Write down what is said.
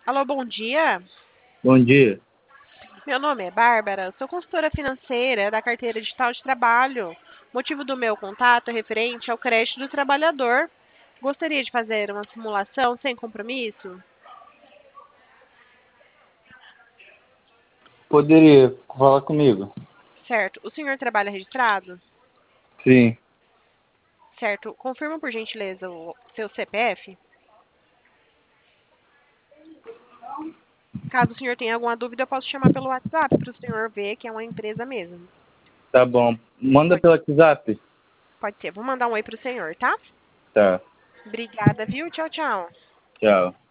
Alô, bom dia. Bom dia. Meu nome é Bárbara, sou consultora financeira da carteira digital de trabalho. O motivo do meu contato é referente ao crédito do trabalhador. Gostaria de fazer uma simulação sem compromisso? Poderia falar comigo? Certo. O senhor trabalha registrado? Sim. Certo. Confirma, por gentileza, o seu CPF. Caso o senhor tenha alguma dúvida, eu posso chamar pelo WhatsApp para o senhor ver que é uma empresa mesmo. Tá bom. Manda Pode, pelo WhatsApp? pode ser. Vou mandar um oi para o senhor, tá? Tá. Obrigada, viu? Tchau, tchau. Tchau.